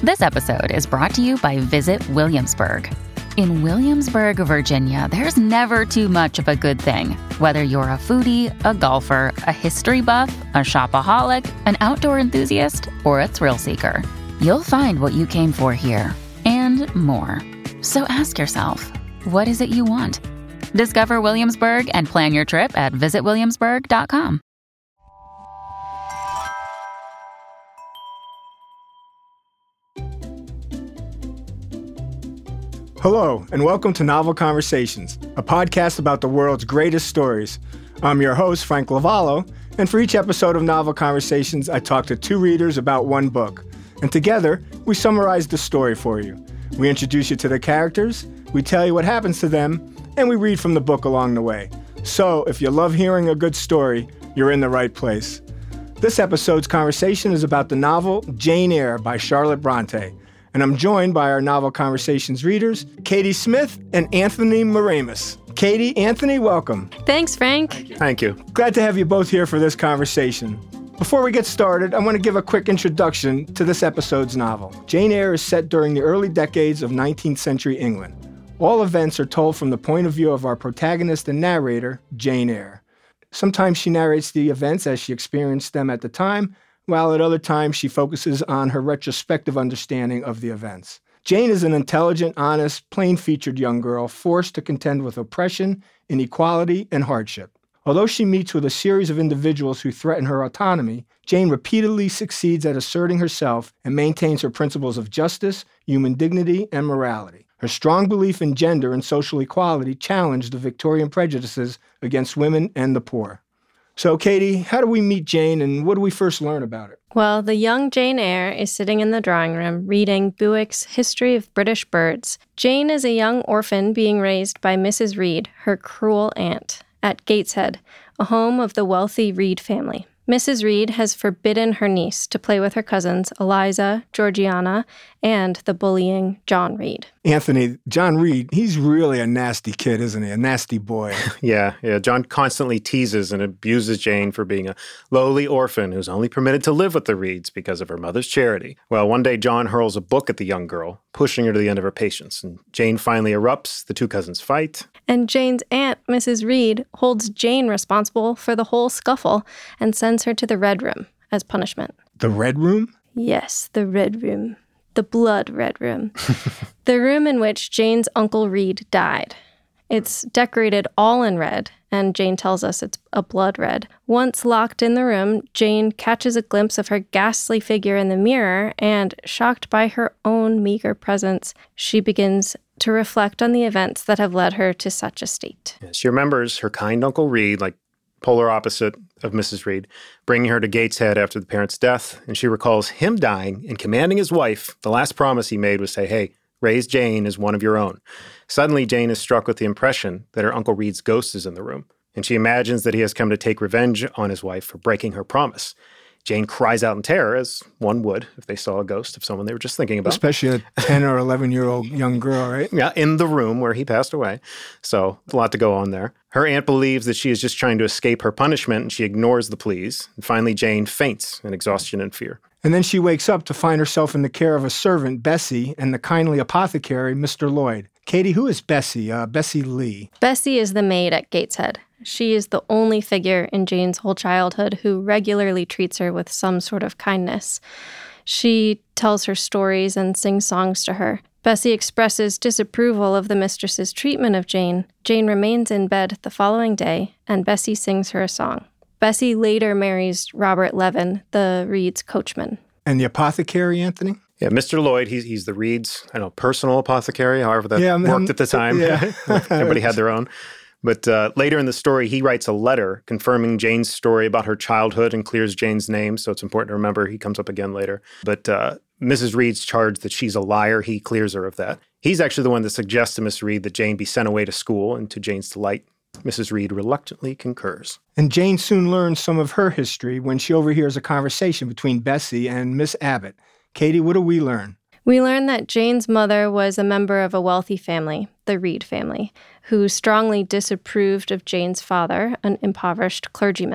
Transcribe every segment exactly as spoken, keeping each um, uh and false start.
This episode is brought to you by Visit Williamsburg. In Williamsburg, Virginia, there's never too much of a good thing. Whether you're a foodie, a golfer, a history buff, a shopaholic, an outdoor enthusiast, or a thrill seeker, you'll find what you came for here and more. So ask yourself, what is it you want? Discover Williamsburg and plan your trip at visit williamsburg dot com. Hello, and welcome to Novel Conversations, a podcast about the world's greatest stories. I'm your host, Frank Lavallo, and for each episode of Novel Conversations, I talk to two readers about one book. And together, we summarize the story for you. We introduce you to the characters, we tell you what happens to them, and we read from the book along the way. So, if you love hearing a good story, you're in the right place. This episode's conversation is about the novel Jane Eyre by Charlotte Bronte. And I'm joined by our Novel Conversations readers, Katie Smith and Anthony Moramus. Katie, Anthony, welcome. Thanks, Frank. Thank you. Thank you. Glad to have you both here for this conversation. Before we get started, I want to give a quick introduction to this episode's novel. Jane Eyre is set during the early decades of nineteenth century England. All events are told from the point of view of our protagonist and narrator, Jane Eyre. Sometimes she narrates the events as she experienced them at the time, while at other times she focuses on her retrospective understanding of the events. Jane is an intelligent, honest, plain-featured young girl forced to contend with oppression, inequality, and hardship. Although she meets with a series of individuals who threaten her autonomy, Jane repeatedly succeeds at asserting herself and maintains her principles of justice, human dignity, and morality. Her strong belief in gender and social equality challenged the Victorian prejudices against women and the poor. So, Katie, how do we meet Jane, and what do we first learn about her? Well, the young Jane Eyre is sitting in the drawing room reading Bewick's History of British Birds. Jane is a young orphan being raised by Missus Reed, her cruel aunt, at Gateshead, a home of the wealthy Reed family. Missus Reed has forbidden her niece to play with her cousins Eliza, Georgiana, and the bullying John Reed. Anthony, John Reed, he's really a nasty kid, isn't he? A nasty boy. Yeah, yeah. John constantly teases and abuses Jane for being a lowly orphan who's only permitted to live with the Reeds because of her mother's charity. Well, one day John hurls a book at the young girl, pushing her to the end of her patience, and Jane finally erupts. The two cousins fight. And Jane's aunt, Missus Reed, holds Jane responsible for the whole scuffle and sends her to the Red Room as punishment. The Red Room? Yes, the Red Room. The Blood Red Room. The room in which Jane's Uncle Reed died. It's decorated all in red, and Jane tells us it's a blood red. Once locked in the room, Jane catches a glimpse of her ghastly figure in the mirror, and, shocked by her own meager presence, she begins to reflect on the events that have led her to such a state. She remembers her kind Uncle Reed, like polar opposite of Missus Reed, bringing her to Gateshead after the parents' death, and she recalls him dying and commanding his wife. The last promise he made was say, hey, raise Jane as one of your own. Suddenly, Jane is struck with the impression that her Uncle Reed's ghost is in the room, and she imagines that he has come to take revenge on his wife for breaking her promise. Jane cries out in terror, as one would if they saw a ghost of someone they were just thinking about. Especially a ten or eleven-year-old young girl, right? Yeah, in the room where he passed away. So, a lot to go on there. Her aunt believes that she is just trying to escape her punishment, and she ignores the pleas. And finally, Jane faints in exhaustion and fear. And then she wakes up to find herself in the care of a servant, Bessie, and the kindly apothecary, Mister Lloyd. Katie, who is Bessie? Uh, Bessie Lee. Bessie is the maid at Gateshead. She is the only figure in Jane's whole childhood who regularly treats her with some sort of kindness. She tells her stories and sings songs to her. Bessie expresses disapproval of the mistress's treatment of Jane. Jane remains in bed the following day, and Bessie sings her a song. Bessie later marries Robert Levin, the Reed's coachman. And the apothecary, Anthony? Yeah, Mister Lloyd, he's he's the Reed's, I don't know, personal apothecary, however that yeah, worked um, at the time. Yeah. Everybody had their own. But uh, later in the story, he writes a letter confirming Jane's story about her childhood and clears Jane's name, so it's important to remember he comes up again later. But uh, Missus Reed's charged that she's a liar. He clears her of that. He's actually the one that suggests to Miss Reed that Jane be sent away to school, and to Jane's delight, Missus Reed reluctantly concurs. And Jane soon learns some of her history when she overhears a conversation between Bessie and Miss Abbott. Katie, what do we learn? We learn that Jane's mother was a member of a wealthy family, the Reed family, who strongly disapproved of Jane's father, an impoverished clergyman.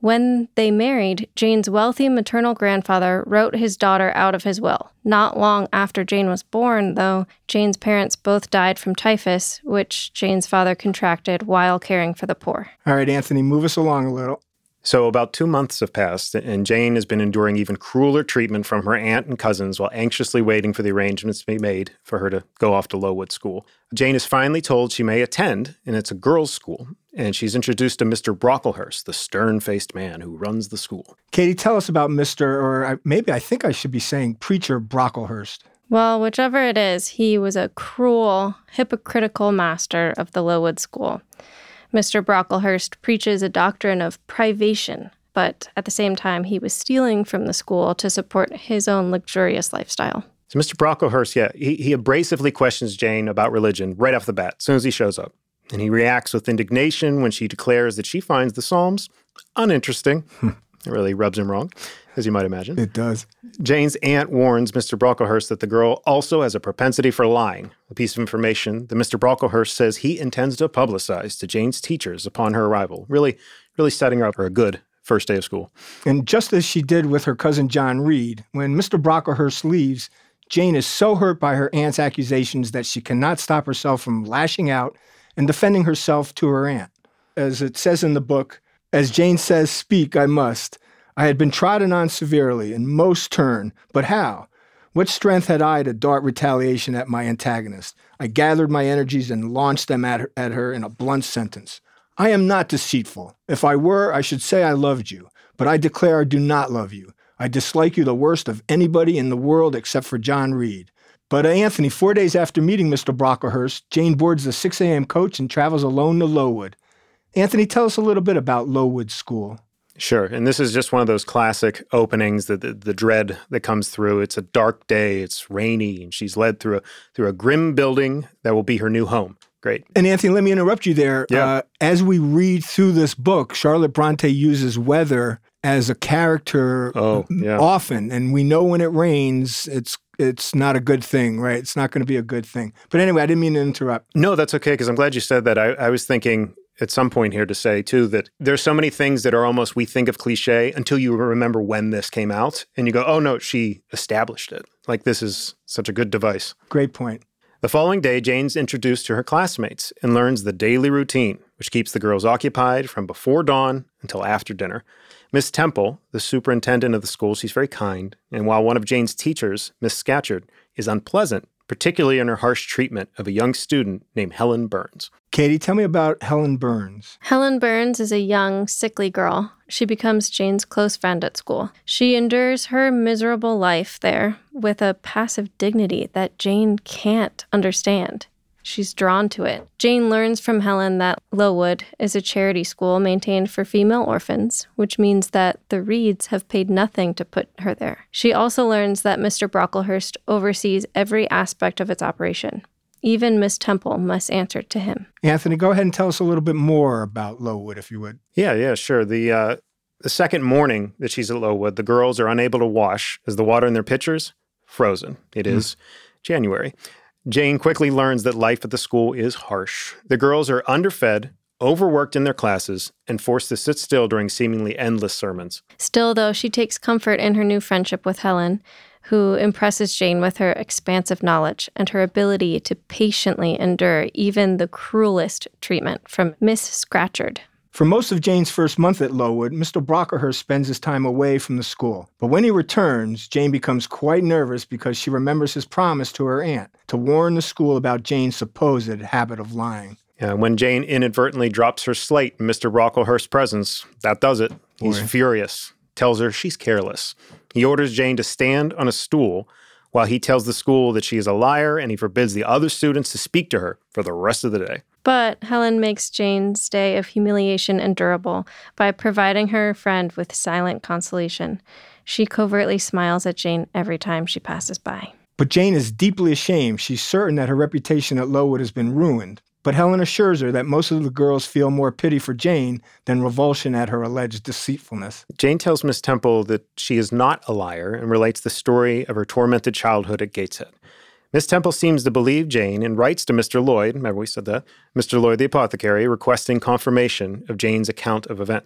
When they married, Jane's wealthy maternal grandfather wrote his daughter out of his will. Not long after Jane was born, though, Jane's parents both died from typhus, which Jane's father contracted while caring for the poor. All right, Anthony, move us along a little. So about two months have passed, and Jane has been enduring even crueler treatment from her aunt and cousins while anxiously waiting for the arrangements to be made for her to go off to Lowood School. Jane is finally told she may attend, and it's a girls' school, and she's introduced to Mister Brocklehurst, the stern-faced man who runs the school. Katie, tell us about Mister or maybe I think I should be saying Preacher Brocklehurst. Well, whichever it is, he was a cruel, hypocritical master of the Lowood School. Mister Brocklehurst preaches a doctrine of privation, but at the same time, he was stealing from the school to support his own luxurious lifestyle. So Mister Brocklehurst, yeah, he, he abrasively questions Jane about religion right off the bat, as soon as he shows up. And he reacts with indignation when she declares that she finds the Psalms uninteresting. It really rubs him wrong, as you might imagine. It does. Jane's aunt warns Mister Brocklehurst that the girl also has a propensity for lying, a piece of information that Mister Brocklehurst says he intends to publicize to Jane's teachers upon her arrival, really, really setting her up for a good first day of school. And just as she did with her cousin John Reed, when Mister Brocklehurst leaves, Jane is so hurt by her aunt's accusations that she cannot stop herself from lashing out and defending herself to her aunt. As it says in the book, as Jane says, "Speak, I must. I had been trodden on severely, and most stern, but how? What strength had I to dart retaliation at my antagonist? I gathered my energies and launched them at her, at her in a blunt sentence. I am not deceitful. If I were, I should say I loved you, but I declare I do not love you. I dislike you the worst of anybody in the world except for John Reed." But uh, Anthony, four days after meeting Mister Brocklehurst, Jane boards the six a.m. coach and travels alone to Lowood. Anthony, tell us a little bit about Lowood School. Sure. And this is just one of those classic openings, the, the, the dread that comes through. It's a dark day, it's rainy, and she's led through a through a grim building that will be her new home. Great. And Anthony, let me interrupt you there. Yeah. Uh, as we read through this book, Charlotte Bronte uses weather as a character oh, yeah. often. And we know when it rains, it's it's not a good thing, right? It's not going to be a good thing. But anyway, I didn't mean to interrupt. No, that's okay, because I'm glad you said that. I, I was thinking at some point here to say, too, that there's so many things that are almost, we think of cliche until you remember when this came out. And you go, oh, no, she established it. Like, this is such a good device. Great point. The following day, Jane's introduced to her classmates and learns the daily routine, which keeps the girls occupied from before dawn until after dinner. Miss Temple, the superintendent of the school, she's very kind. And while one of Jane's teachers, Miss Scatcherd, is unpleasant, particularly in her harsh treatment of a young student named Helen Burns. Katie, tell me about Helen Burns. Helen Burns is a young, sickly girl. She becomes Jane's close friend at school. She endures her miserable life there with a passive dignity that Jane can't understand. She's drawn to it. Jane learns from Helen that Lowood is a charity school maintained for female orphans, which means that the Reeds have paid nothing to put her there. She also learns that Mister Brocklehurst oversees every aspect of its operation. Even Miss Temple must answer to him. Anthony, go ahead and tell us a little bit more about Lowood, if you would. Yeah, yeah, sure. The uh, the second morning that she's at Lowood, the girls are unable to wash as the water in their pitchers frozen. It mm. is January. Jane quickly learns that life at the school is harsh. The girls are underfed, overworked in their classes, and forced to sit still during seemingly endless sermons. Still, though, she takes comfort in her new friendship with Helen, who impresses Jane with her expansive knowledge and her ability to patiently endure even the cruelest treatment from Miss Scatcherd. For most of Jane's first month at Lowood, Mister Brocklehurst spends his time away from the school. But when he returns, Jane becomes quite nervous because she remembers his promise to her aunt to warn the school about Jane's supposed habit of lying. Yeah, when Jane inadvertently drops her slate in Mister Brocklehurst's presence, that does it. He's Boy. furious, tells her she's careless. He orders Jane to stand on a stool while he tells the school that she is a liar, and he forbids the other students to speak to her for the rest of the day. But Helen makes Jane's day of humiliation endurable by providing her friend with silent consolation. She covertly smiles at Jane every time she passes by. But Jane is deeply ashamed. She's certain that her reputation at Lowood has been ruined. But Helen assures her that most of the girls feel more pity for Jane than revulsion at her alleged deceitfulness. Jane tells Miss Temple that she is not a liar and relates the story of her tormented childhood at Gateshead. Miss Temple seems to believe Jane and writes to Mister Lloyd, remember we said that, Mister Lloyd the apothecary, requesting confirmation of Jane's account of events.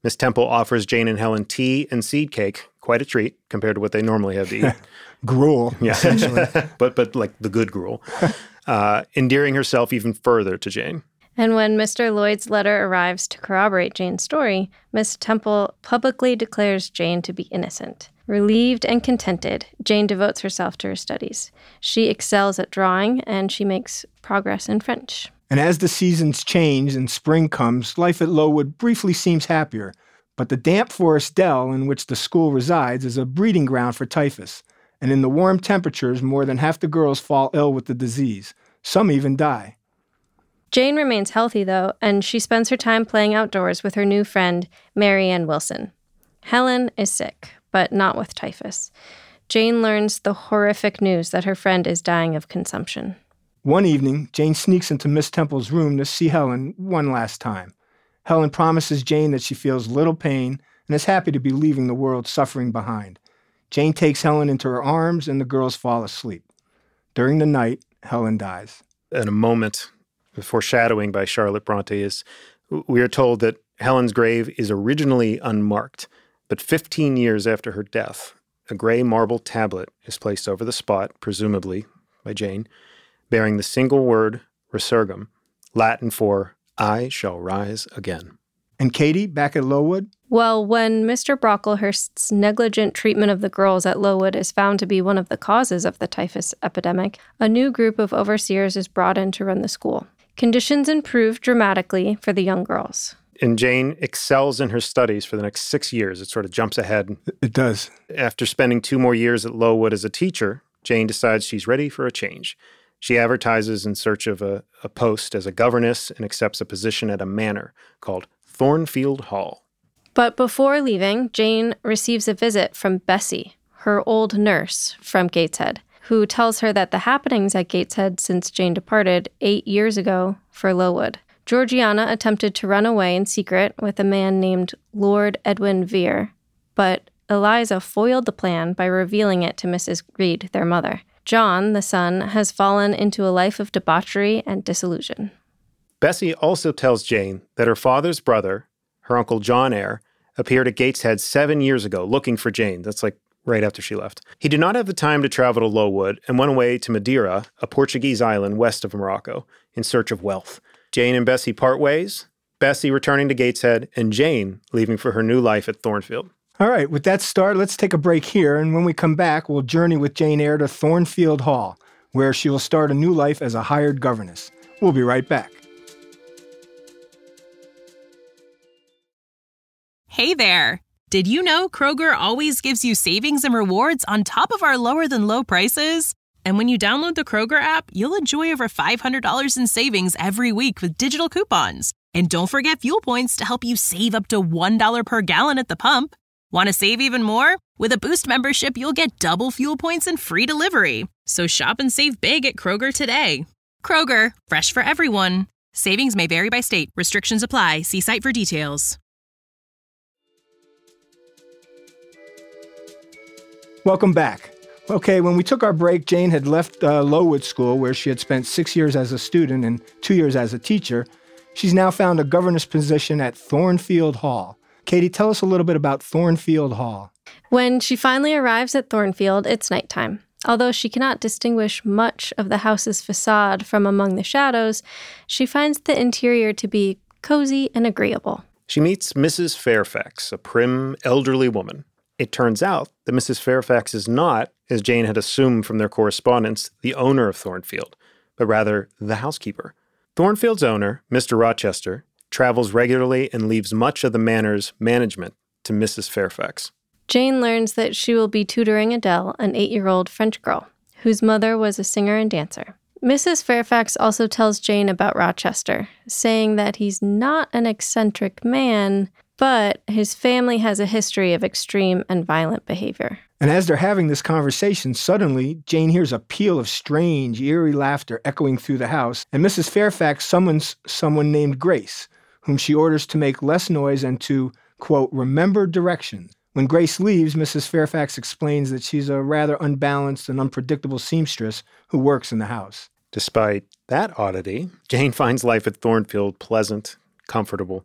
Miss Temple offers Jane and Helen tea and seed cake, quite a treat compared to what they normally have to eat. Gruel, yeah. essentially. but, but like the good gruel. Uh, endearing herself even further to Jane. And when Mister Lloyd's letter arrives to corroborate Jane's story, Miss Temple publicly declares Jane to be innocent. Relieved and contented, Jane devotes herself to her studies. She excels at drawing, and she makes progress in French. And as the seasons change and spring comes, life at Lowood briefly seems happier. But the damp forest dell in which the school resides is a breeding ground for typhus. And in the warm temperatures, more than half the girls fall ill with the disease. Some even die. Jane remains healthy, though, and she spends her time playing outdoors with her new friend, Mary Ann Wilson. Helen is sick, but not with typhus. Jane learns the horrific news that her friend is dying of consumption. One evening, Jane sneaks into Miss Temple's room to see Helen one last time. Helen promises Jane that she feels little pain and is happy to be leaving the world suffering behind. Jane takes Helen into her arms, and the girls fall asleep. During the night, Helen dies. In a moment, the foreshadowing by Charlotte Bronte is, we are told that Helen's grave is originally unmarked, but fifteen years after her death, a gray marble tablet is placed over the spot, presumably by Jane, bearing the single word resurgam, Latin for I shall rise again. And Katie, back at Lowood? Well, when Mister Brocklehurst's negligent treatment of the girls at Lowood is found to be one of the causes of the typhus epidemic, a new group of overseers is brought in to run the school. Conditions improve dramatically for the young girls. And Jane excels in her studies for the next six years. It sort of jumps ahead. It does. After spending two more years at Lowood as a teacher, Jane decides she's ready for a change. She advertises in search of a, a post as a governess and accepts a position at a manor called Thornfield Hall. But before leaving, Jane receives a visit from Bessie, her old nurse from Gateshead, who tells her that the happenings at Gateshead since Jane departed eight years ago for Lowood. Georgiana attempted to run away in secret with a man named Lord Edwin Vere, but Eliza foiled the plan by revealing it to Missus Reed, their mother. John, the son, has fallen into a life of debauchery and disillusion. Bessie also tells Jane that her father's brother, her uncle John Eyre, appeared at Gateshead seven years ago looking for Jane. That's like right after she left. He did not have the time to travel to Lowood and went away to Madeira, a Portuguese island west of Morocco, in search of wealth. Jane and Bessie part ways, Bessie returning to Gateshead, and Jane leaving for her new life at Thornfield. All right, with that start, let's take a break here, and when we come back, we'll journey with Jane Eyre to Thornfield Hall, where she will start a new life as a hired governess. We'll be right back. Hey there! Did you know Kroger always gives you savings and rewards on top of our lower-than-low prices? And when you download the Kroger app, you'll enjoy over five hundred dollars in savings every week with digital coupons. And don't forget fuel points to help you save up to one dollar per gallon at the pump. Want to save even more? With a Boost membership, you'll get double fuel points and free delivery. So shop and save big at Kroger today. Kroger, fresh for everyone. Savings may vary by state. Restrictions apply. See site for details. Welcome back. Okay, when we took our break, Jane had left uh, Lowood School, where she had spent six years as a student and two years as a teacher. She's now found a governess position at Thornfield Hall. Katie, tell us a little bit about Thornfield Hall. When she finally arrives at Thornfield, it's nighttime. Although she cannot distinguish much of the house's facade from among the shadows, she finds the interior to be cozy and agreeable. She meets Missus Fairfax, a prim, elderly woman. It turns out that Missus Fairfax is not, as Jane had assumed from their correspondence, the owner of Thornfield, but rather the housekeeper. Thornfield's owner, Mister Rochester, travels regularly and leaves much of the manor's management to Missus Fairfax. Jane learns that she will be tutoring Adele, an eight-year-old French girl, whose mother was a singer and dancer. Missus Fairfax also tells Jane about Rochester, saying that he's not an eccentric man, but his family has a history of extreme and violent behavior. And as they're having this conversation, suddenly Jane hears a peal of strange, eerie laughter echoing through the house, and Missus Fairfax summons someone named Grace, whom she orders to make less noise and to, quote, remember directions. When Grace leaves, Missus Fairfax explains that she's a rather unbalanced and unpredictable seamstress who works in the house. Despite that oddity, Jane finds life at Thornfield pleasant, comfortable.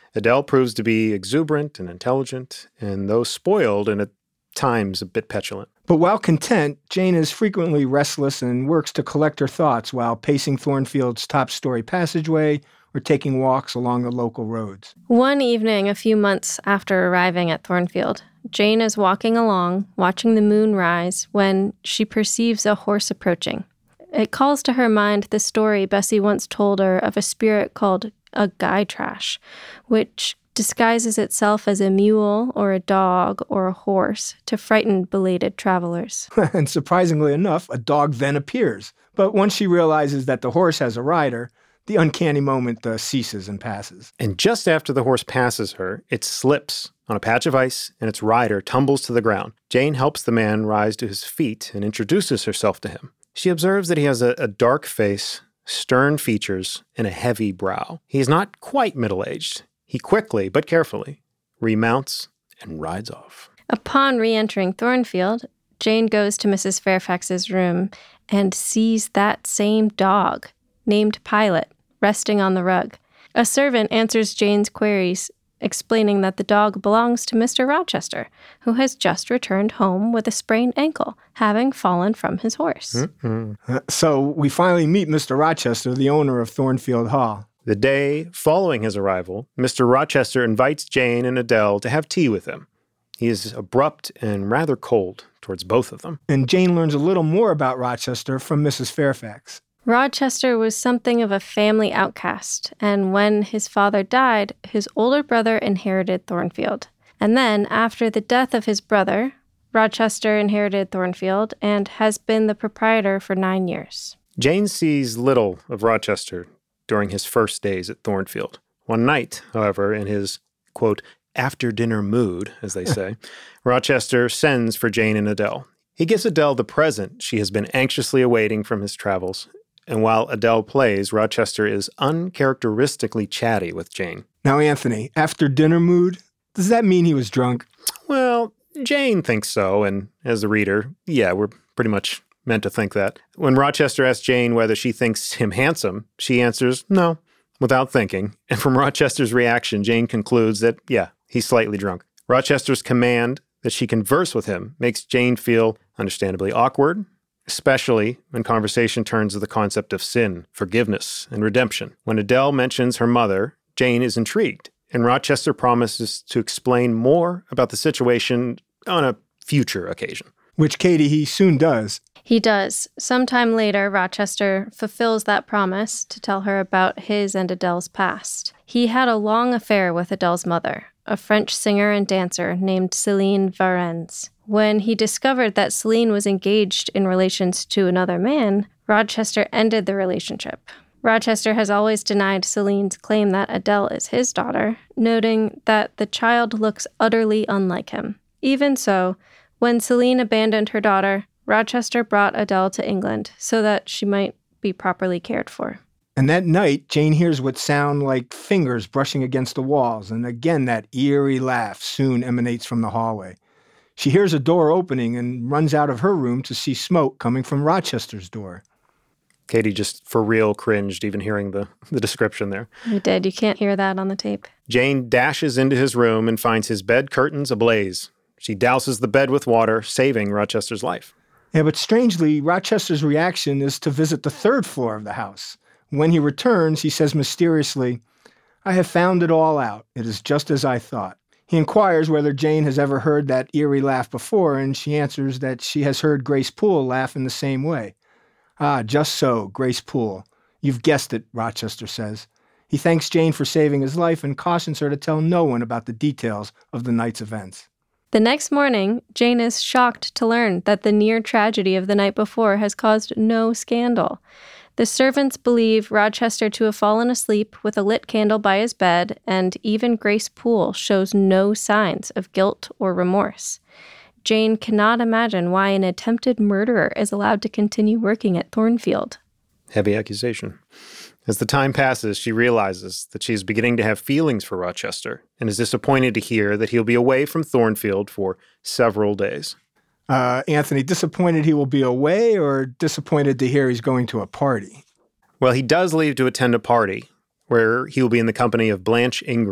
Adele proves to be exuberant and intelligent, and though spoiled and at times a bit petulant. But while content, Jane is frequently restless and works to collect her thoughts while pacing Thornfield's top-story passageway or taking walks along the local roads. One evening, a few months after arriving at Thornfield, Jane is walking along, watching the moon rise, when she perceives a horse approaching. It calls to her mind the story Bessie once told her of a spirit called a guy trash, which disguises itself as a mule or a dog or a horse to frighten belated travelers. And surprisingly enough, a dog then appears. But once she realizes that the horse has a rider, the uncanny moment uh, ceases and passes. And just after the horse passes her, it slips on a patch of ice and its rider tumbles to the ground. Jane helps the man rise to his feet and introduces herself to him. She observes that he has a, a dark face, stern features, and a heavy brow. He is not quite middle-aged. He quickly, but carefully, remounts and rides off. Upon re-entering Thornfield, Jane goes to Missus Fairfax's room and sees that same dog, named Pilot, resting on the rug. A servant answers Jane's queries, explaining that the dog belongs to Mister Rochester, who has just returned home with a sprained ankle, having fallen from his horse. Mm-hmm. Uh, so we finally meet Mister Rochester, the owner of Thornfield Hall. The day following his arrival, Mister Rochester invites Jane and Adele to have tea with him. He is abrupt and rather cold towards both of them. And Jane learns a little more about Rochester from Missus Fairfax. Rochester was something of a family outcast, and when his father died, his older brother inherited Thornfield. And then, after the death of his brother, Rochester inherited Thornfield and has been the proprietor for nine years. Jane sees little of Rochester during his first days at Thornfield. One night, however, in his, quote, after-dinner mood, as they say, Rochester sends for Jane and Adele. He gives Adele the present she has been anxiously awaiting from his travels, and while Adele plays, Rochester is uncharacteristically chatty with Jane. Now, Anthony, after-dinner mood, does that mean he was drunk? Well, Jane thinks so, and as the reader, yeah, we're pretty much meant to think that. When Rochester asks Jane whether she thinks him handsome, she answers no, without thinking. And from Rochester's reaction, Jane concludes that, yeah, he's slightly drunk. Rochester's command that she converse with him makes Jane feel understandably awkward, especially when conversation turns to the concept of sin, forgiveness, and redemption. When Adele mentions her mother, Jane is intrigued, and Rochester promises to explain more about the situation on a future occasion. Which, Katie, he soon does. He does. Sometime later, Rochester fulfills that promise to tell her about his and Adele's past. He had a long affair with Adele's mother, a French singer and dancer named Céline Varens. When he discovered that Céline was engaged in relations to another man, Rochester ended the relationship. Rochester has always denied Céline's claim that Adele is his daughter, noting that the child looks utterly unlike him. Even so, when Céline abandoned her daughter, Rochester brought Adele to England so that she might be properly cared for. And that night, Jane hears what sound like fingers brushing against the walls, and again that eerie laugh soon emanates from the hallway. She hears a door opening and runs out of her room to see smoke coming from Rochester's door. Katie just for real cringed even hearing the, the description there. I did. You can't hear that on the tape. Jane dashes into his room and finds his bed curtains ablaze. She douses the bed with water, saving Rochester's life. Yeah, but strangely, Rochester's reaction is to visit the third floor of the house. When he returns, he says mysteriously, "I have found it all out. It is just as I thought." He inquires whether Jane has ever heard that eerie laugh before, and she answers that she has heard Grace Poole laugh in the same way. "Ah, just so, Grace Poole. You've guessed it," Rochester says. He thanks Jane for saving his life and cautions her to tell no one about the details of the night's events. The next morning, Jane is shocked to learn that the near tragedy of the night before has caused no scandal. The servants believe Rochester to have fallen asleep with a lit candle by his bed, and even Grace Poole shows no signs of guilt or remorse. Jane cannot imagine why an attempted murderer is allowed to continue working at Thornfield. Heavy accusation. As the time passes, she realizes that she is beginning to have feelings for Rochester and is disappointed to hear that he'll be away from Thornfield for several days. Uh, Anthony, disappointed he will be away or disappointed to hear he's going to a party? Well, he does leave to attend a party where he will be in the company of Blanche Ingram,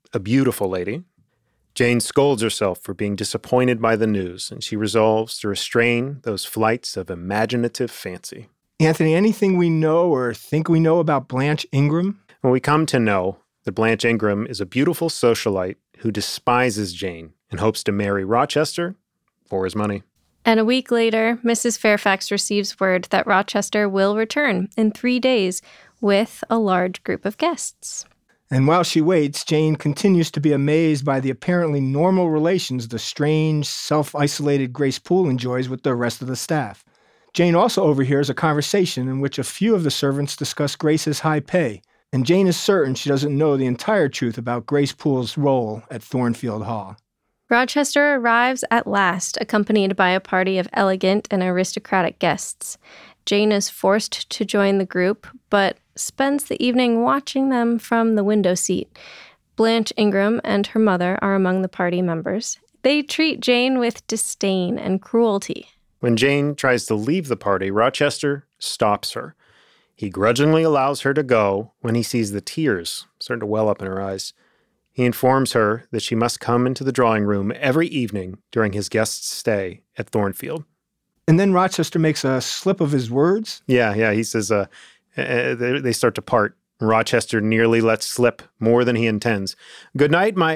a beautiful lady. Jane scolds herself for being disappointed by the news, and she resolves to restrain those flights of imaginative fancy. Anthony, anything we know or think we know about Blanche Ingram? Well, we come to know that Blanche Ingram is a beautiful socialite who despises Jane and hopes to marry Rochester for his money. And a week later, Missus Fairfax receives word that Rochester will return in three days with a large group of guests. And while she waits, Jane continues to be amazed by the apparently normal relations the strange, self-isolated Grace Poole enjoys with the rest of the staff. Jane also overhears a conversation in which a few of the servants discuss Grace's high pay, and Jane is certain she doesn't know the entire truth about Grace Poole's role at Thornfield Hall. Rochester arrives at last, accompanied by a party of elegant and aristocratic guests. Jane is forced to join the group, but spends the evening watching them from the window seat. Blanche Ingram and her mother are among the party members. They treat Jane with disdain and cruelty. When Jane tries to leave the party, Rochester stops her. He grudgingly allows her to go when he sees the tears starting to well up in her eyes. He informs her that she must come into the drawing room every evening during his guest's stay at Thornfield. And then Rochester makes a slip of his words? Yeah, yeah, he says uh, uh, they, they start to part. Rochester nearly lets slip more than he intends. "Good night, my,"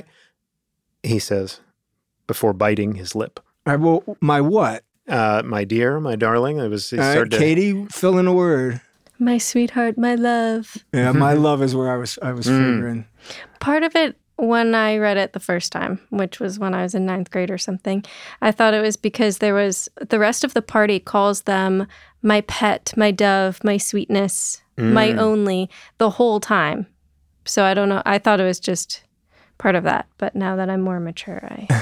he says, before biting his lip. All right, well, my what? Uh, my dear, my darling. It was. It All right, started to, Katie, fill in a word. My sweetheart, my love. Yeah, my love is where I was I was Mm. figuring. Part of it, when I read it the first time, which was when I was in ninth grade or something, I thought it was because there was, the rest of the party calls them my pet, my dove, my sweetness, Mm. my only, the whole time. So I don't know. I thought it was just part of that. But now that I'm more mature,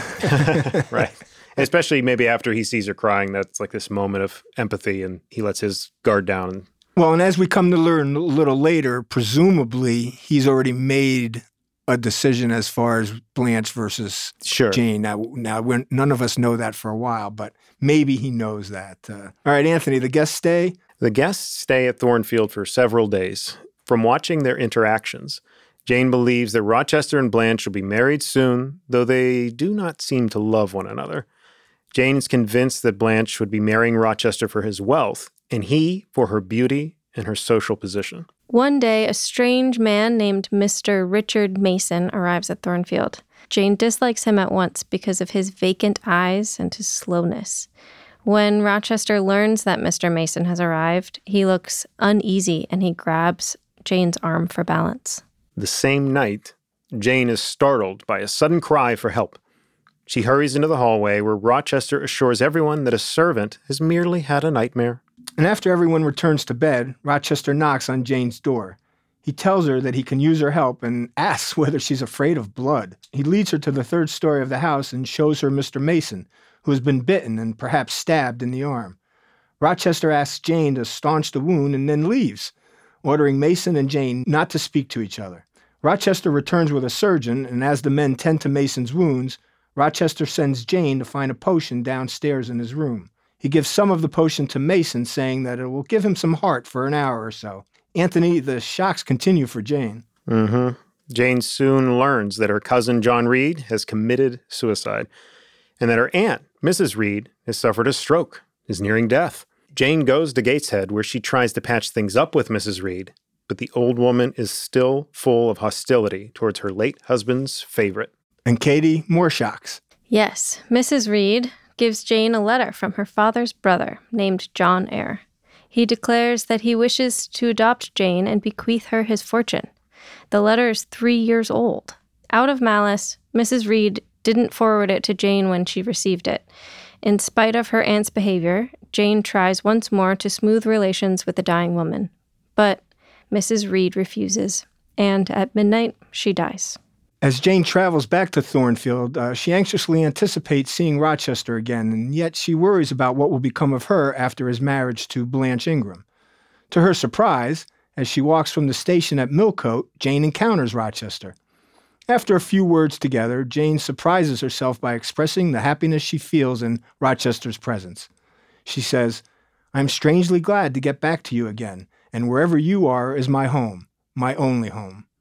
I... right. Especially maybe after he sees her crying, that's like this moment of empathy, and he lets his guard down. And Well, and as we come to learn a little later, presumably he's already made a decision as far as Blanche versus sure. Jane. Now, now we're, none of us know that for a while, but maybe he knows that. Uh, all right, Anthony, the guests stay. The guests stay at Thornfield for several days. From watching their interactions, Jane believes that Rochester and Blanche will be married soon, though they do not seem to love one another. Jane is convinced that Blanche would be marrying Rochester for his wealth, and he for her beauty and her social position. One day, a strange man named Mister Richard Mason arrives at Thornfield. Jane dislikes him at once because of his vacant eyes and his slowness. When Rochester learns that Mister Mason has arrived, he looks uneasy and he grabs Jane's arm for balance. The same night, Jane is startled by a sudden cry for help. She hurries into the hallway where Rochester assures everyone that a servant has merely had a nightmare. And after everyone returns to bed, Rochester knocks on Jane's door. He tells her that he can use her help and asks whether she's afraid of blood. He leads her to the third story of the house and shows her Mister Mason, who has been bitten and perhaps stabbed in the arm. Rochester asks Jane to staunch the wound and then leaves, ordering Mason and Jane not to speak to each other. Rochester returns with a surgeon, and as the men tend to Mason's wounds, Rochester sends Jane to find a potion downstairs in his room. He gives some of the potion to Mason, saying that it will give him some heart for an hour or so. Anthony, the shocks continue for Jane. Mm-hmm. Jane soon learns that her cousin John Reed has committed suicide, and that her aunt, Missus Reed, has suffered a stroke, is nearing death. Jane goes to Gateshead, where she tries to patch things up with Missus Reed, but the old woman is still full of hostility towards her late husband's favorite. And Katie, more shocks. Yes, Missus Reed gives Jane a letter from her father's brother named John Eyre. He declares that he wishes to adopt Jane and bequeath her his fortune. The letter is three years old. Out of malice, Missus Reed didn't forward it to Jane when she received it. In spite of her aunt's behavior, Jane tries once more to smooth relations with the dying woman. But Missus Reed refuses, and at midnight, she dies. As Jane travels back to Thornfield, uh, she anxiously anticipates seeing Rochester again, and yet she worries about what will become of her after his marriage to Blanche Ingram. To her surprise, as she walks from the station at Millcote, Jane encounters Rochester. After a few words together, Jane surprises herself by expressing the happiness she feels in Rochester's presence. She says, "I'm strangely glad to get back to you again, and wherever you are is my home, my only home."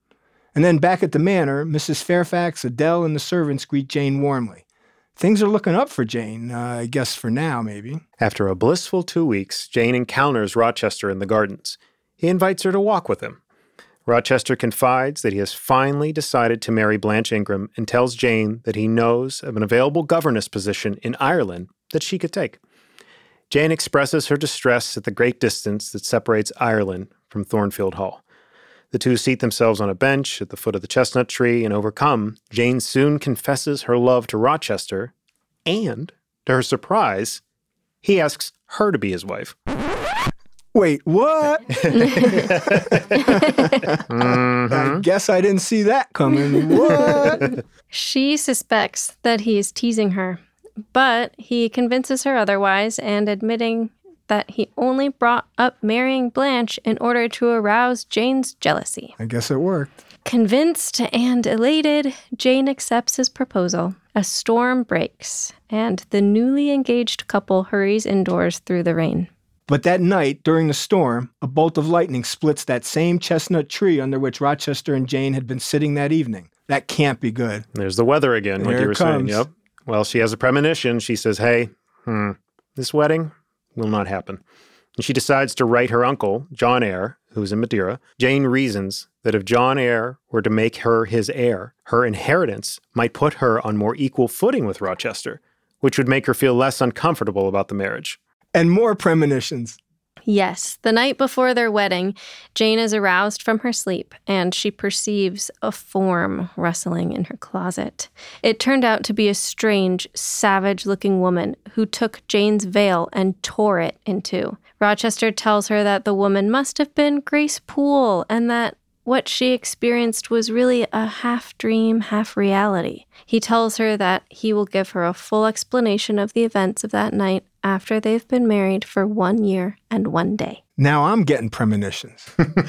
And then back at the manor, Missus Fairfax, Adele, and the servants greet Jane warmly. Things are looking up for Jane, uh, I guess for now, maybe. After a blissful two weeks, Jane encounters Rochester in the gardens. He invites her to walk with him. Rochester confides that he has finally decided to marry Blanche Ingram and tells Jane that he knows of an available governess position in Ireland that she could take. Jane expresses her distress at the great distance that separates Ireland from Thornfield Hall. The two seat themselves on a bench at the foot of the chestnut tree, and overcome, Jane soon confesses her love to Rochester, and, to her surprise, he asks her to be his wife. Wait, what? mm-hmm. I guess I didn't see that coming. What? She suspects that he is teasing her, but he convinces her otherwise, and admitting that he only brought up marrying Blanche in order to arouse Jane's jealousy. I guess it worked. Convinced and elated, Jane accepts his proposal. A storm breaks, and the newly engaged couple hurries indoors through the rain. But that night, during the storm, a bolt of lightning splits that same chestnut tree under which Rochester and Jane had been sitting that evening. That can't be good. There's the weather again, like Here you were it comes. saying. Yep. Well, she has a premonition. She says, hey, hmm, this wedding will not happen. And she decides to write her uncle, John Eyre, who's in Madeira. Jane reasons that if John Eyre were to make her his heir, her inheritance might put her on more equal footing with Rochester, which would make her feel less uncomfortable about the marriage. And more premonitions. Yes, the night before their wedding, Jane is aroused from her sleep, and she perceives a form rustling in her closet. It turned out to be a strange, savage-looking woman who took Jane's veil and tore it in two. Rochester tells her that the woman must have been Grace Poole, and that what she experienced was really a half-dream, half-reality. He tells her that he will give her a full explanation of the events of that night after they've been married for one year and one day. Now I'm getting premonitions.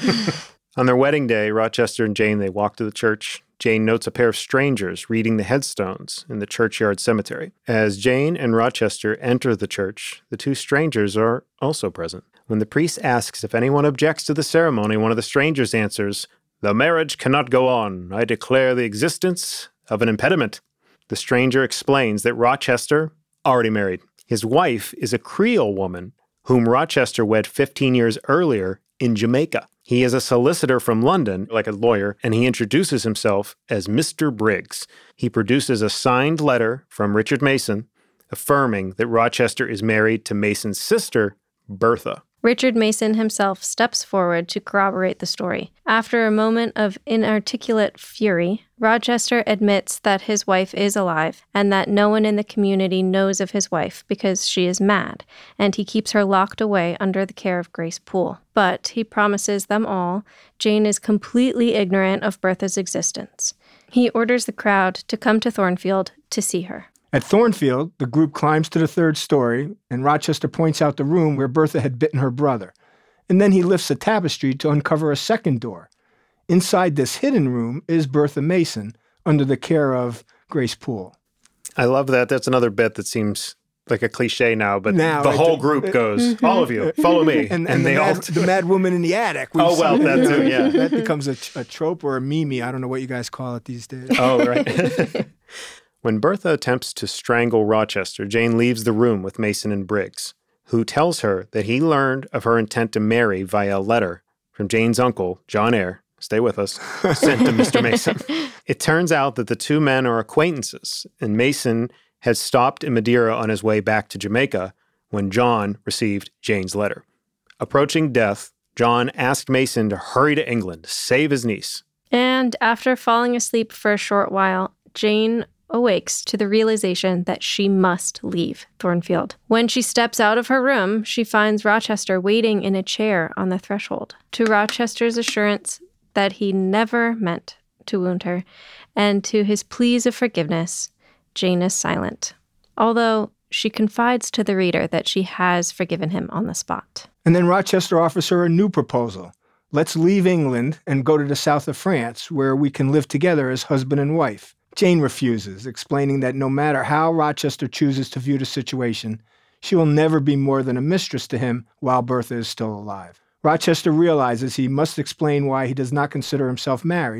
On their wedding day, Rochester and Jane, they walk to the church. Jane notes a pair of strangers reading the headstones in the churchyard cemetery. As Jane and Rochester enter the church, the two strangers are also present. When the priest asks if anyone objects to the ceremony, one of the strangers answers, "The marriage cannot go on. I declare the existence of an impediment." The stranger explains that Rochester, already married. His wife is a Creole woman whom Rochester wed fifteen years earlier in Jamaica. He is a solicitor from London, like a lawyer, and he introduces himself as Mister Briggs. He produces a signed letter from Richard Mason affirming that Rochester is married to Mason's sister, Bertha. Richard Mason himself steps forward to corroborate the story. After a moment of inarticulate fury, Rochester admits that his wife is alive and that no one in the community knows of his wife because she is mad, and he keeps her locked away under the care of Grace Poole. But he promises them all Jane is completely ignorant of Bertha's existence. He orders the crowd to come to Thornfield to see her. At Thornfield, the group climbs to the third story, and Rochester points out the room where Bertha had bitten her brother. And then he lifts a tapestry to uncover a second door. Inside this hidden room is Bertha Mason, under the care of Grace Poole. I love that. That's another bit that seems like a cliche now, but Now, the I whole think- group goes, all of you, follow me. And, and, and the, they all... mad, the mad woman in the attic. We've Oh, well, seen- that too, yeah. That becomes a, a trope or a meme. I don't know what you guys call it these days. Oh, right. When Bertha attempts to strangle Rochester, Jane leaves the room with Mason and Briggs, who tells her that he learned of her intent to marry via a letter from Jane's uncle, John Eyre, stay with us, sent to Mister Mason. It turns out that the two men are acquaintances, and Mason had stopped in Madeira on his way back to Jamaica when John received Jane's letter. Approaching death, John asked Mason to hurry to England to save his niece. And after falling asleep for a short while, Jane awakes to the realization that she must leave Thornfield. When she steps out of her room, she finds Rochester waiting in a chair on the threshold. To Rochester's assurance that he never meant to wound her, and to his pleas of forgiveness, Jane is silent, although she confides to the reader that she has forgiven him on the spot. And then Rochester offers her a new proposal. Let's leave England and go to the south of France, where we can live together as husband and wife. Jane refuses, explaining that no matter how Rochester chooses to view the situation, she will never be more than a mistress to him while Bertha is still alive. Rochester realizes he must explain why he does not consider himself married,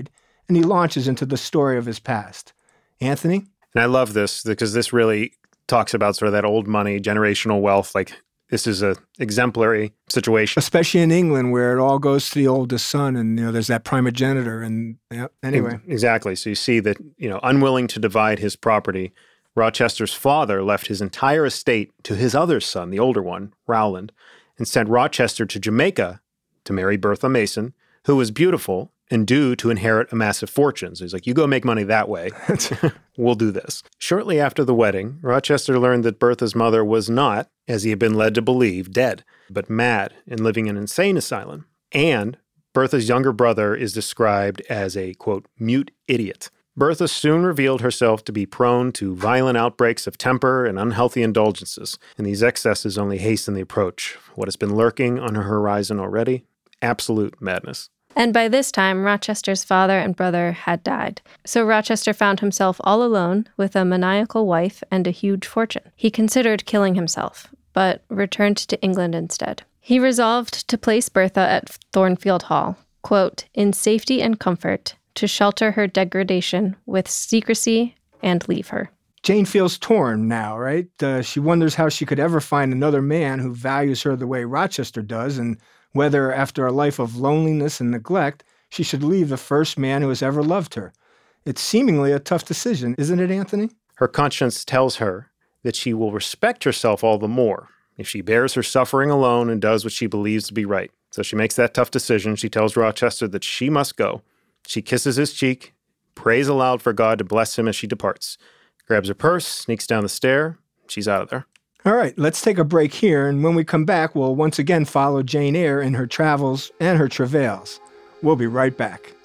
and he launches into the story of his past. Anthony? And I love this because this really talks about sort of that old money, generational wealth. Like, this is a exemplary situation. Especially in England, where it all goes to the oldest son, and, you know, there's that primogenitor, and yeah, anyway. Exactly. So you see that, you know, unwilling to divide his property, Rochester's father left his entire estate to his other son, the older one, Rowland, and sent Rochester to Jamaica to marry Bertha Mason, who was beautiful and due to inherit a massive fortune. So he's like, you go make money that way. We'll do this. Shortly after the wedding, Rochester learned that Bertha's mother was not, as he had been led to believe, dead, but mad and living in an insane asylum. And Bertha's younger brother is described as a, quote, mute idiot. Bertha soon revealed herself to be prone to violent outbreaks of temper and unhealthy indulgences, and these excesses only hasten the approach. What has been lurking on her horizon already? Absolute madness. And by this time, Rochester's father and brother had died. So Rochester found himself all alone with a maniacal wife and a huge fortune. He considered killing himself, but returned to England instead. He resolved to place Bertha at Thornfield Hall, quote, in safety and comfort, to shelter her degradation with secrecy and leave her. Jane feels torn now, right? Uh, she wonders how she could ever find another man who values her the way Rochester does, and whether, after a life of loneliness and neglect, she should leave the first man who has ever loved her. It's seemingly a tough decision, isn't it, Anthony? Her conscience tells her that she will respect herself all the more if she bears her suffering alone and does what she believes to be right. So she makes that tough decision. She tells Rochester that she must go. She kisses his cheek, prays aloud for God to bless him as she departs, grabs her purse, sneaks down the stair. She's out of there. All right, let's take a break here, and when we come back, we'll once again follow Jane Eyre in her travels and her travails. We'll be right back.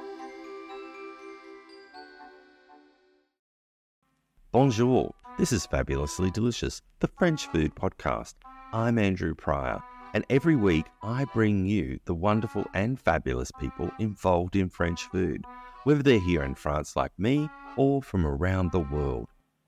Bonjour, this is Fabulously Delicious, the French food podcast. I'm Andrew Pryor, and every week I bring you the wonderful and fabulous people involved in French food, whether they're here in France like me or from around the world.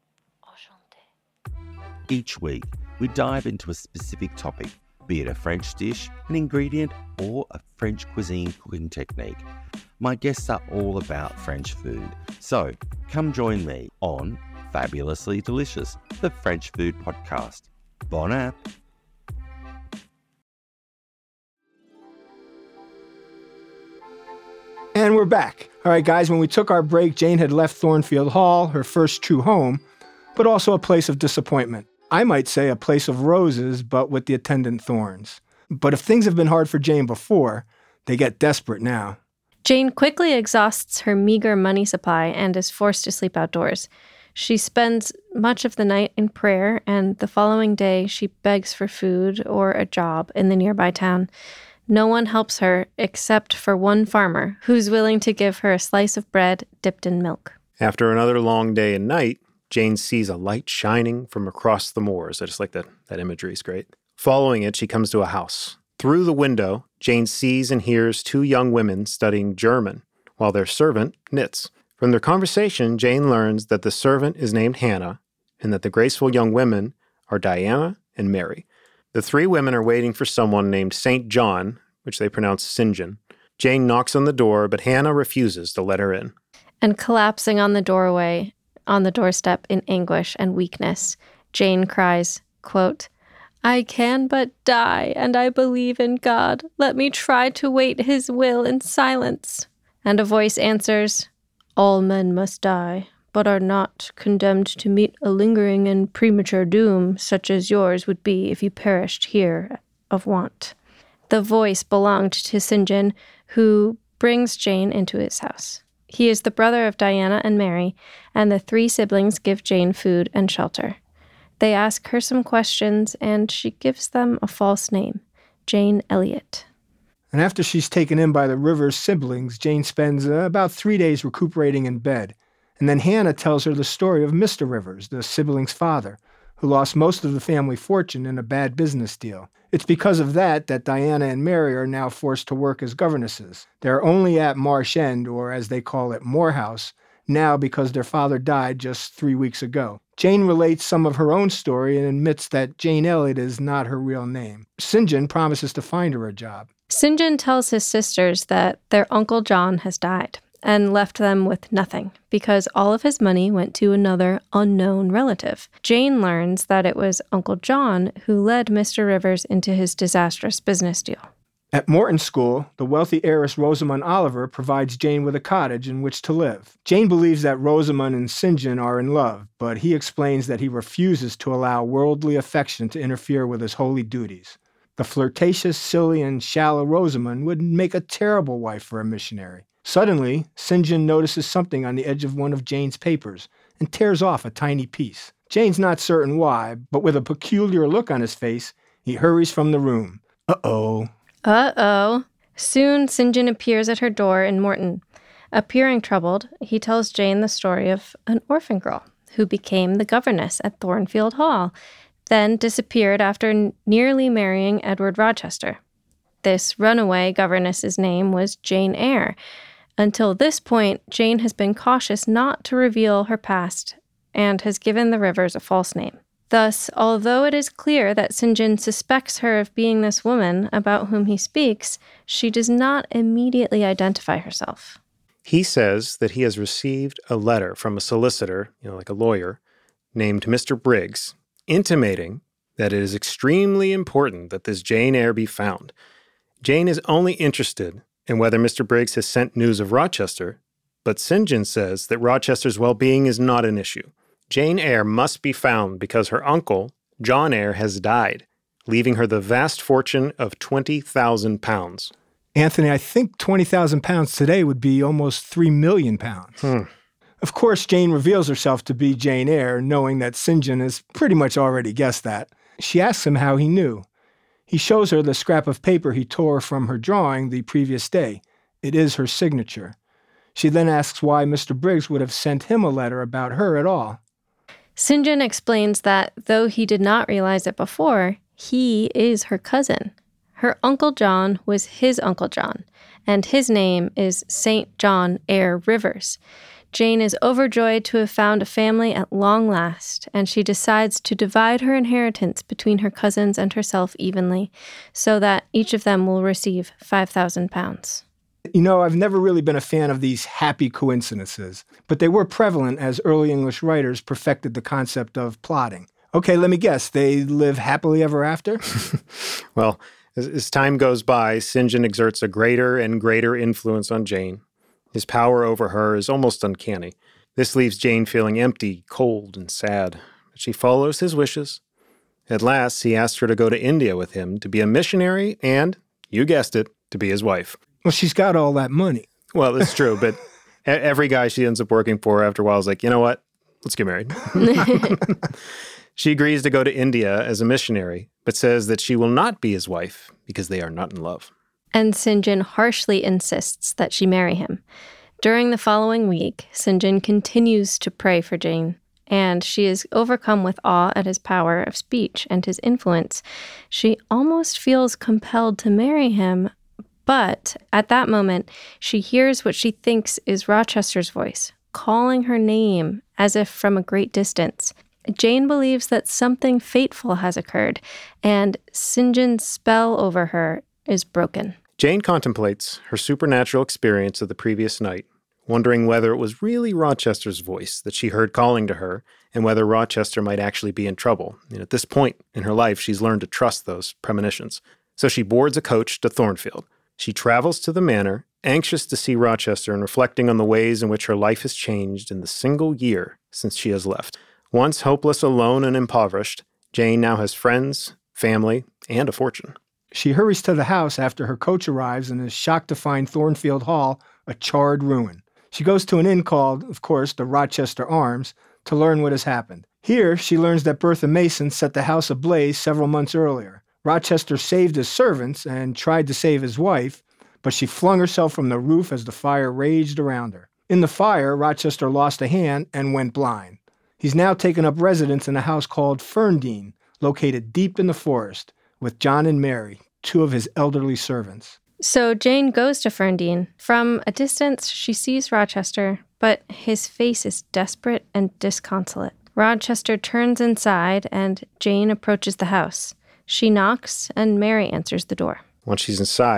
Each week, we dive into a specific topic, be it a French dish, an ingredient, or a French cuisine cooking technique. My guests are all about French food, so come join me on Fabulously Delicious, the French food podcast. Bon app! And we're back. All right, guys, when we took our break, Jane had left Thornfield Hall, her first true home, but also a place of disappointment. I might say a place of roses, but with the attendant thorns. But if things have been hard for Jane before, they get desperate now. Jane quickly exhausts her meager money supply and is forced to sleep outdoors. She spends much of the night in prayer, and the following day she begs for food or a job in the nearby town. No one helps her except for one farmer who's willing to give her a slice of bread dipped in milk. After another long day and night, Jane sees a light shining from across the moors. I just like that. That imagery is great. Following it, she comes to a house. Through the window, Jane sees and hears two young women studying German, while their servant knits. From their conversation, Jane learns that the servant is named Hannah, and that the graceful young women are Diana and Mary. The three women are waiting for someone named Saint John, which they pronounce Saint John. Jane knocks on the door, but Hannah refuses to let her in. And collapsing on the doorway, on the doorstep in anguish and weakness, Jane cries, quote, I can but die, and I believe in God. Let me try to wait his will in silence. And a voice answers, all men must die, but are not condemned to meet a lingering and premature doom, such as yours would be if you perished here of want. The voice belonged to Saint John, who brings Jane into his house. He is the brother of Diana and Mary, and the three siblings give Jane food and shelter. They ask her some questions, and she gives them a false name, Jane Elliott. And after she's taken in by the Rivers siblings, Jane spends uh, about three days recuperating in bed. And then Hannah tells her the story of Mister Rivers, the siblings' father, who lost most of the family fortune in a bad business deal. It's because of that that Diana and Mary are now forced to work as governesses. They're only at Marsh End, or as they call it, Morehouse, now because their father died just three weeks ago. Jane relates some of her own story and admits that Jane Elliott is not her real name. Saint John promises to find her a job. Saint John tells his sisters that their Uncle John has died, and left them with nothing because all of his money went to another unknown relative. Jane learns that it was Uncle John who led Mister Rivers into his disastrous business deal. At Morton School, the wealthy heiress Rosamund Oliver provides Jane with a cottage in which to live. Jane believes that Rosamund and Saint John are in love, but he explains that he refuses to allow worldly affection to interfere with his holy duties. The flirtatious, silly, and shallow Rosamund would make a terrible wife for a missionary. Suddenly, Saint John notices something on the edge of one of Jane's papers and tears off a tiny piece. Jane's not certain why, but with a peculiar look on his face, he hurries from the room. Uh-oh. Uh-oh. Soon, Saint John appears at her door in Morton. Appearing troubled, he tells Jane the story of an orphan girl who became the governess at Thornfield Hall, then disappeared after n- nearly marrying Edward Rochester. This runaway governess's name was Jane Eyre. Until this point, Jane has been cautious not to reveal her past and has given the Rivers a false name. Thus, although it is clear that Saint John suspects her of being this woman about whom he speaks, she does not immediately identify herself. He says that he has received a letter from a solicitor, you know, like a lawyer, named Mister Briggs, intimating that it is extremely important that this Jane Eyre be found. Jane is only interested in whether Mister Briggs has sent news of Rochester, but Saint John says that Rochester's well-being is not an issue. Jane Eyre must be found because her uncle, John Eyre, has died, leaving her the vast fortune of twenty thousand pounds. Anthony, I think twenty thousand pounds today would be almost three million pounds. Hmm. Of course, Jane reveals herself to be Jane Eyre, knowing that Saint John has pretty much already guessed that. She asks him how he knew. He shows her the scrap of paper he tore from her drawing the previous day. It is her signature. She then asks why Mister Briggs would have sent him a letter about her at all. Saint John explains that, though he did not realize it before, he is her cousin. Her Uncle John was his Uncle John, and his name is Saint John Eyre Rivers. Jane is overjoyed to have found a family at long last, and she decides to divide her inheritance between her cousins and herself evenly, so that each of them will receive five thousand pounds. You know, I've never really been a fan of these happy coincidences, but they were prevalent as early English writers perfected the concept of plotting. Okay, let me guess, they live happily ever after? Well, as, as time goes by, Saint John exerts a greater and greater influence on Jane. His power over her is almost uncanny. This leaves Jane feeling empty, cold, and sad. But she follows his wishes. At last, he asks her to go to India with him to be a missionary and, you guessed it, to be his wife. Well, she's got all that money. Well, it's true, but every guy she ends up working for after a while is like, you know what? Let's get married. She agrees to go to India as a missionary, but says that she will not be his wife because they are not in love. And Saint John harshly insists that she marry him. During the following week, Saint John continues to pray for Jane, and she is overcome with awe at his power of speech and his influence. She almost feels compelled to marry him, but at that moment, she hears what she thinks is Rochester's voice, calling her name as if from a great distance. Jane believes that something fateful has occurred, and Saint John's spell over her is broken. Jane contemplates her supernatural experience of the previous night, wondering whether it was really Rochester's voice that she heard calling to her, and whether Rochester might actually be in trouble. And at this point in her life, she's learned to trust those premonitions. So she boards a coach to Thornfield. She travels to the manor, anxious to see Rochester and reflecting on the ways in which her life has changed in the single year since she has left. Once hopeless, alone, and impoverished, Jane now has friends, family, and a fortune. She hurries to the house after her coach arrives and is shocked to find Thornfield Hall a charred ruin. She goes to an inn called, of course, the Rochester Arms, to learn what has happened. Here, she learns that Bertha Mason set the house ablaze several months earlier. Rochester saved his servants and tried to save his wife, but she flung herself from the roof as the fire raged around her. In the fire, Rochester lost a hand and went blind. He's now taken up residence in a house called Ferndean, located deep in the forest, with John and Mary, two of his elderly servants. So Jane goes to Ferndean. From a distance, she sees Rochester, but his face is desperate and disconsolate. Rochester turns inside, and Jane approaches the house. She knocks, and Mary answers the door. Once she's inside,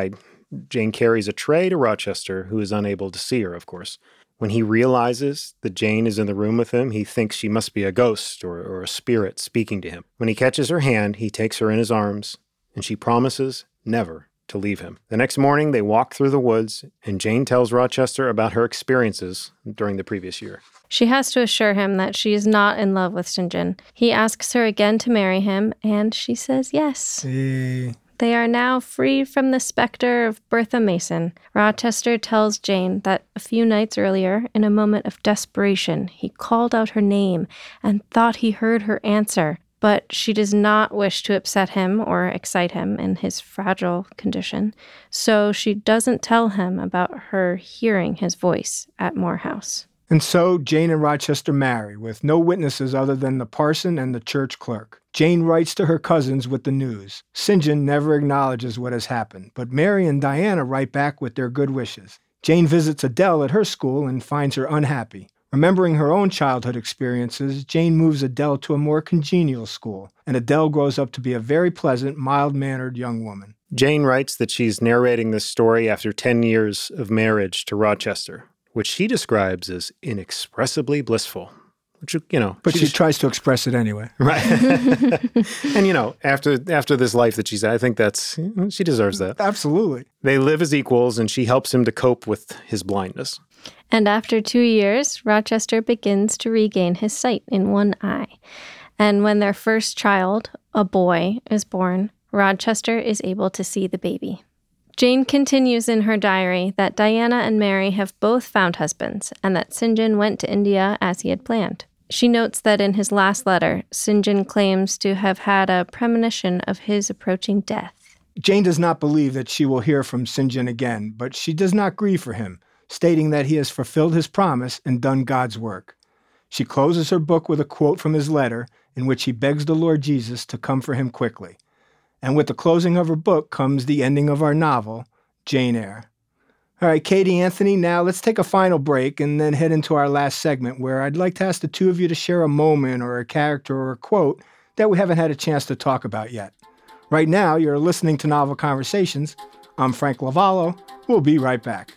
Jane carries a tray to Rochester, who is unable to see her, of course. When he realizes that Jane is in the room with him, he thinks she must be a ghost or, or a spirit speaking to him. When he catches her hand, he takes her in his arms, and she promises never to leave him. The next morning, they walk through the woods, and Jane tells Rochester about her experiences during the previous year. She has to assure him that she is not in love with Saint John. He asks her again to marry him, and she says yes. Hey. They are now free from the specter of Bertha Mason. Rochester tells Jane that a few nights earlier, in a moment of desperation, he called out her name and thought he heard her answer. But she does not wish to upset him or excite him in his fragile condition, so she doesn't tell him about her hearing his voice at Moor House. And so Jane and Rochester marry, with no witnesses other than the parson and the church clerk. Jane writes to her cousins with the news. Saint John never acknowledges what has happened, but Mary and Diana write back with their good wishes. Jane visits Adele at her school and finds her unhappy. Remembering her own childhood experiences, Jane moves Adele to a more congenial school, and Adele grows up to be a very pleasant, mild-mannered young woman. Jane writes that she's narrating this story after ten years of marriage to Rochester, which she describes as inexpressibly blissful. Which, you know, But she, just, tries to express it anyway. Right. And, you know, after after this life that she's had, I think that's, she deserves that. Absolutely. They live as equals, and she helps him to cope with his blindness. And after two years, Rochester begins to regain his sight in one eye. And when their first child, a boy, is born, Rochester is able to see the baby. Jane continues in her diary that Diana and Mary have both found husbands and that Saint John went to India as he had planned. She notes that in his last letter, Saint John claims to have had a premonition of his approaching death. Jane does not believe that she will hear from Saint John again, but she does not grieve for him, stating that he has fulfilled his promise and done God's work. She closes her book with a quote from his letter in which he begs the Lord Jesus to come for him quickly. And with the closing of her book comes the ending of our novel, Jane Eyre. All right, Katie, Anthony, now let's take a final break and then head into our last segment where I'd like to ask the two of you to share a moment or a character or a quote that we haven't had a chance to talk about yet. Right now, you're listening to Novel Conversations. I'm Frank Lavallo. We'll be right back.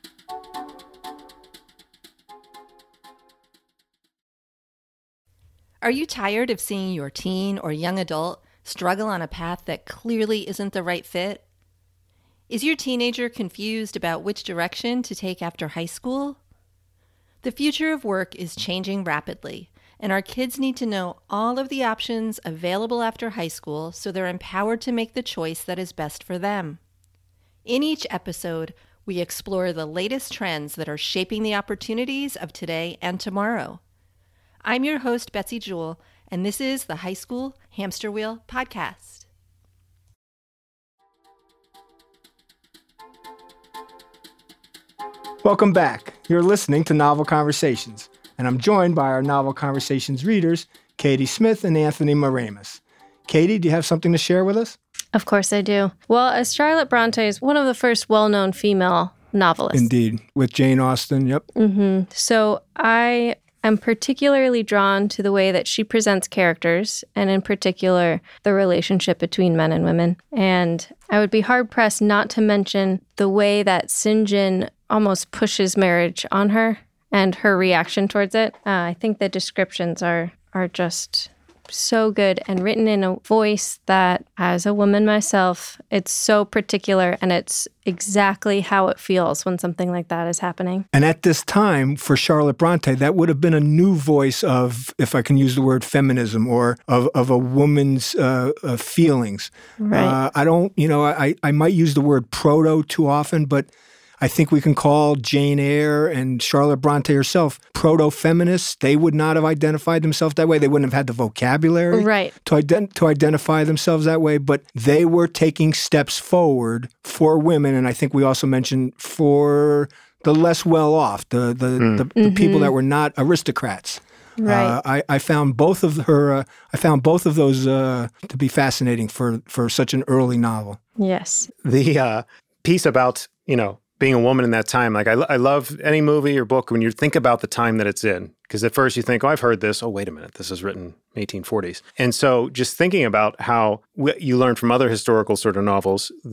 Are you tired of seeing your teen or young adult struggle on a path that clearly isn't the right fit? Is your teenager confused about which direction to take after high school? The future of work is changing rapidly, and our kids need to know all of the options available after high school so they're empowered to make the choice that is best for them. In each episode, we explore the latest trends that are shaping the opportunities of today and tomorrow. I'm your host, Betsy Jewell, and this is the High School Hamster Wheel Podcast. Welcome back. You're listening to Novel Conversations, and I'm joined by our Novel Conversations readers, Katie Smith and Anthony Moramus. Katie, do you have something to share with us? Of course I do. Well, as Charlotte Bronte is one of the first well-known female novelists. Indeed, with Jane Austen, yep. Mm-hmm. So I am particularly drawn to the way that she presents characters, and in particular, the relationship between men and women. And I would be hard-pressed not to mention the way that Saint John almost pushes marriage on her and her reaction towards it. Uh, I think the descriptions are are just so good and written in a voice that, as a woman myself, it's so particular and it's exactly how it feels when something like that is happening. And at this time, for Charlotte Bronte, that would have been a new voice of, if I can use the word feminism, or of, of a woman's uh, uh, feelings. Right. Uh, I don't, you know, I, I might use the word proto too often, but I think we can call Jane Eyre and Charlotte Bronte herself proto-feminists. They would not have identified themselves that way. They wouldn't have had the vocabulary right. to, ident- to identify themselves that way, but they were taking steps forward for women, and I think we also mentioned for the less well-off, the, the, mm. the, the mm-hmm. people that were not aristocrats. Right. Uh, I, I found both of her. Uh, I found both of those uh, to be fascinating for, for such an early novel. Yes. The uh, piece about, you know, being a woman in that time, like I, I love any movie or book when you think about the time that it's in, because at first you think, oh, I've heard this. Oh, wait a minute, this is written eighteen forties. And so just thinking about how we, you learn from other historical sort of novels that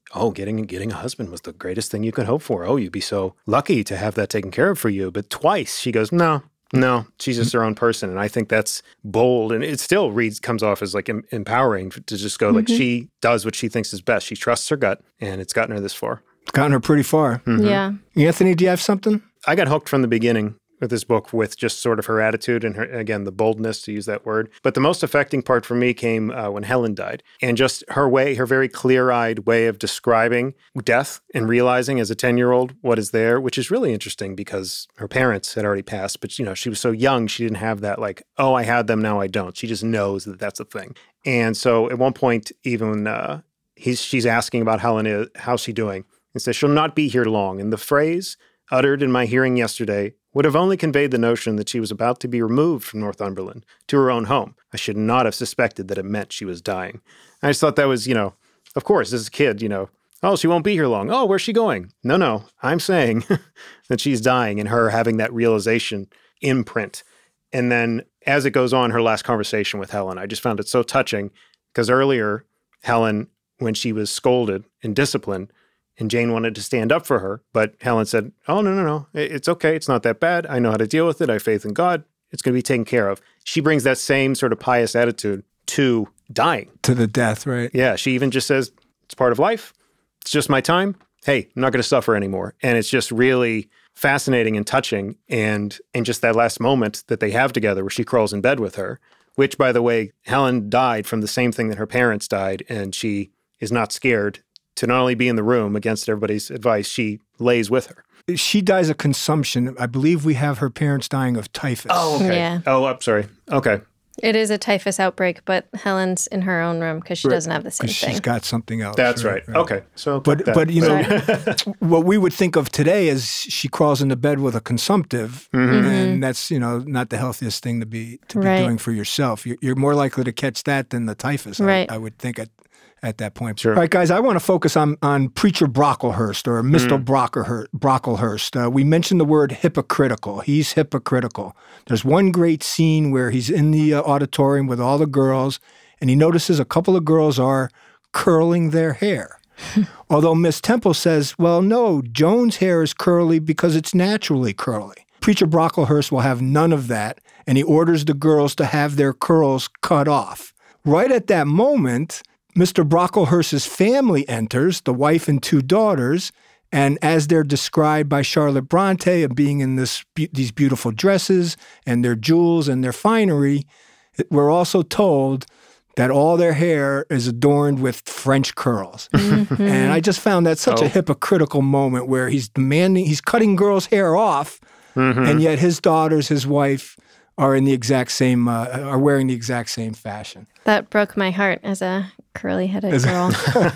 oh, getting getting a husband was the greatest thing you could hope for. Oh, you'd be so lucky to have that taken care of for you. But twice she goes, no, no, she's just her own person. And I think that's bold. And it still reads, comes off as like em- empowering to just go, mm-hmm. like, she does what she thinks is best. She trusts her gut, and it's gotten her this far. It's gotten her pretty far. Mm-hmm. Yeah. Anthony, do you have something? I got hooked from the beginning with this book with just sort of her attitude and her, again, the boldness, to use that word. But the most affecting part for me came uh, when Helen died. And just her way, her very clear-eyed way of describing death and realizing as a ten-year-old what is there, which is really interesting because her parents had already passed. But, you know, she was so young, she didn't have that like, oh, I had them, now I don't. She just knows that that's a thing. And so at one point, even uh, he's she's asking about Helen, is, how's she doing? And says, she'll not be here long. And the phrase uttered in my hearing yesterday would have only conveyed the notion that she was about to be removed from Northumberland to her own home. I should not have suspected that it meant she was dying. I just thought that was, you know, of course, as a kid, you know, oh, she won't be here long. Oh, where's she going? No, no, I'm saying that she's dying, and her having that realization imprint. And then as it goes on, her last conversation with Helen, I just found it so touching because earlier, Helen, when she was scolded and disciplined, and Jane wanted to stand up for her, but Helen said, oh, no, no, no, it's okay. It's not that bad. I know how to deal with it. I have faith in God. It's going to be taken care of. She brings that same sort of pious attitude to dying. To the death, right? Yeah, she even just says, it's part of life. It's just my time. Hey, I'm not going to suffer anymore. And it's just really fascinating and touching. And, and just that last moment that they have together where she crawls in bed with her, which, by the way, Helen died from the same thing that her parents died, and she is not scared to not only be in the room against everybody's advice, she lays with her. She dies of consumption. I believe we have her parents dying of typhus. Oh, okay. Yeah. Oh, I'm sorry. Okay. It is a typhus outbreak, but Helen's in her own room because she right. doesn't have the same thing. She's got something else. That's right. right. Okay. So, but that. but you know, what we would think of today is she crawls into bed with a consumptive, mm-hmm. and that's, you know, not the healthiest thing to be to be right. doing for yourself. You're, you're more likely to catch that than the typhus. Right. I, I would think at at that point. Sure. All right, guys, I want to focus on on Preacher Brocklehurst, or Mister Mm. Brocklehurst. Brocklehurst. Uh, we mentioned the word hypocritical. He's hypocritical. There's one great scene where he's in the uh, auditorium with all the girls, and he notices a couple of girls are curling their hair. Although Miss Temple says, well, no, Joan's hair is curly because it's naturally curly. Preacher Brocklehurst will have none of that, and he orders the girls to have their curls cut off. Right at that moment, Mister Brocklehurst's family enters, the wife and two daughters, and as they're described by Charlotte Bronte of being in this these beautiful dresses and their jewels and their finery, we're also told that all their hair is adorned with French curls. Mm-hmm. And I just found that such oh. a hypocritical moment where he's demanding, he's cutting girls' hair off, mm-hmm. and yet his daughters, his wife, are in the exact same, uh, are wearing the exact same fashion. That broke my heart as a curly-headed as girl.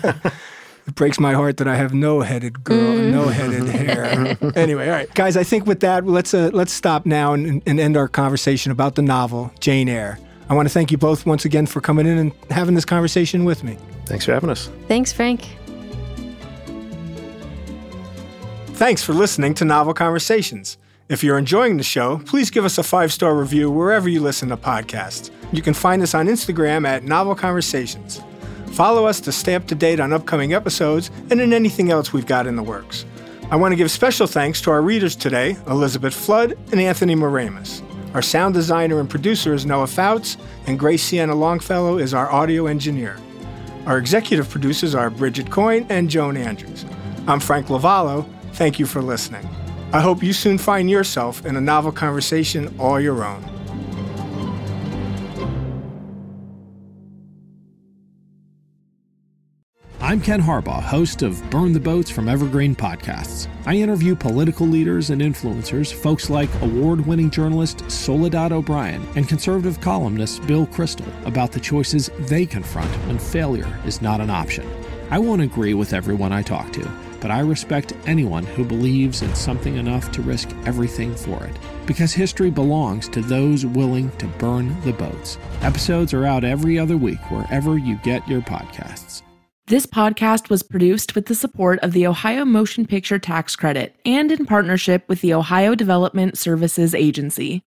It breaks my heart that I have no headed girl, mm. no headed hair. Anyway, all right, guys. I think with that, let's uh, let's stop now and, and end our conversation about the novel Jane Eyre. I want to thank you both once again for coming in and having this conversation with me. Thanks for having us. Thanks, Frank. Thanks for listening to Novel Conversations. If you're enjoying the show, please give us a five-star review wherever you listen to podcasts. You can find us on Instagram at Novel Conversations. Follow us to stay up to date on upcoming episodes and in anything else we've got in the works. I want to give special thanks to our readers today, Elizabeth Flood and Anthony Moramus. Our sound designer and producer is Noah Fouts, and Grace Sienna Longfellow is our audio engineer. Our executive producers are Bridget Coyne and Joan Andrews. I'm Frank Lavallo. Thank you for listening. I hope you soon find yourself in a novel conversation all your own. I'm Ken Harbaugh, host of Burn the Boats from Evergreen Podcasts. I interview political leaders and influencers, folks like award-winning journalist Soledad O'Brien and conservative columnist Bill Kristol, about the choices they confront when failure is not an option. I won't agree with everyone I talk to, but I respect anyone who believes in something enough to risk everything for it. Because history belongs to those willing to burn the boats. Episodes are out every other week wherever you get your podcasts. This podcast was produced with the support of the Ohio Motion Picture Tax Credit and in partnership with the Ohio Development Services Agency.